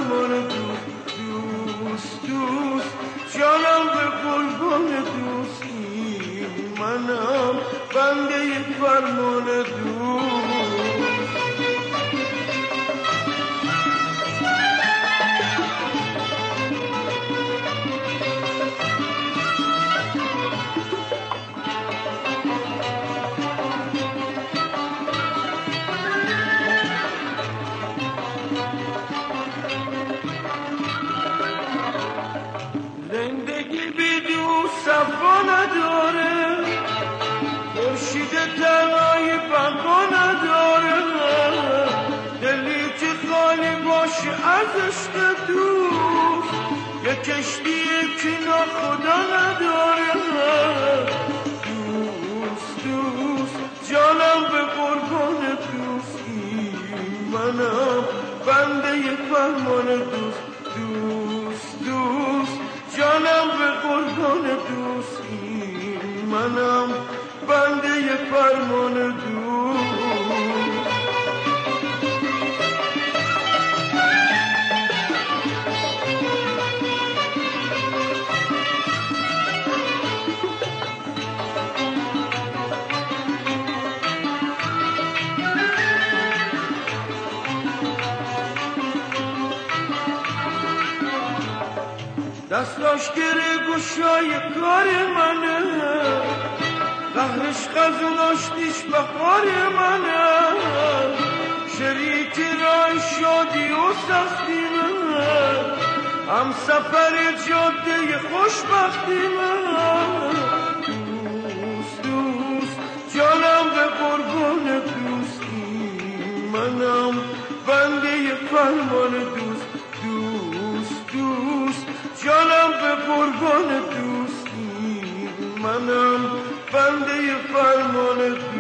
فرمان دوست دوست دوست جانم به قربان دوستی منم بنده فرمان دوست صفا نداره خورشید تنهایی بقا نداره دلی که خالی باشه از عشق دوست یه کشتی که ناخدا نداره دوست دوست جانم به قربان دوستی منم بنده فرمان دوست دوست دوست جانم به قربان دوستی منم بنده فرمان دوست دستاش گره گوشای کار منه قهرش خزوناش دیش بخار منه شریک رای شادی و سختی منه هم سفر جاده خوشبختی منه دوست دوست جانم به قربان دوستی منم بنده فرمان دوست دوست دوست جانم به قربان دوستی منم بنده فرمان دوست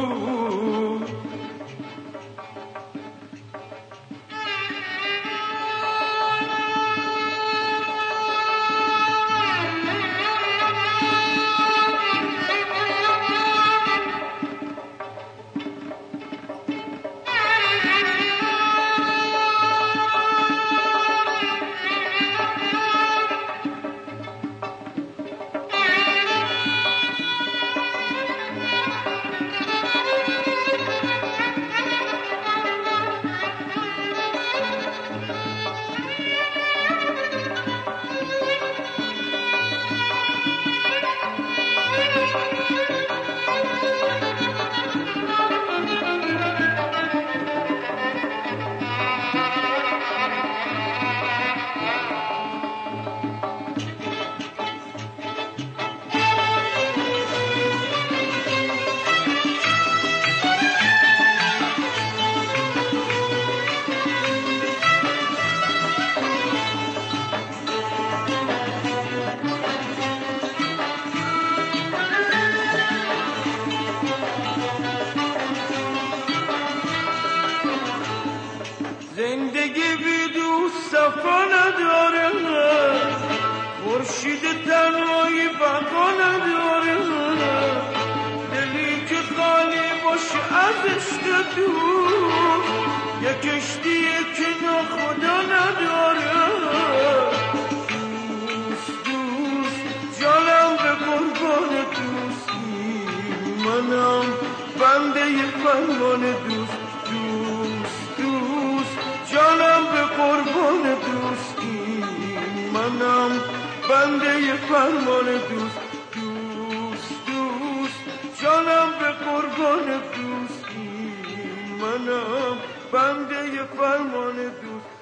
زندگی بی دوست صفا نداره خورشید تنهایی بقا نداره دلی که خالی باشه از عشق دوست یه کشتی که ناخدا نداره دوست دوست جانم به قربان دوستی منم بنده فرمان دوست دوست دوست جانم به قربان دوستی منم بنده فرمان دوست دوست دوست جانم به قربان دوستی منم بنده فرمان دوست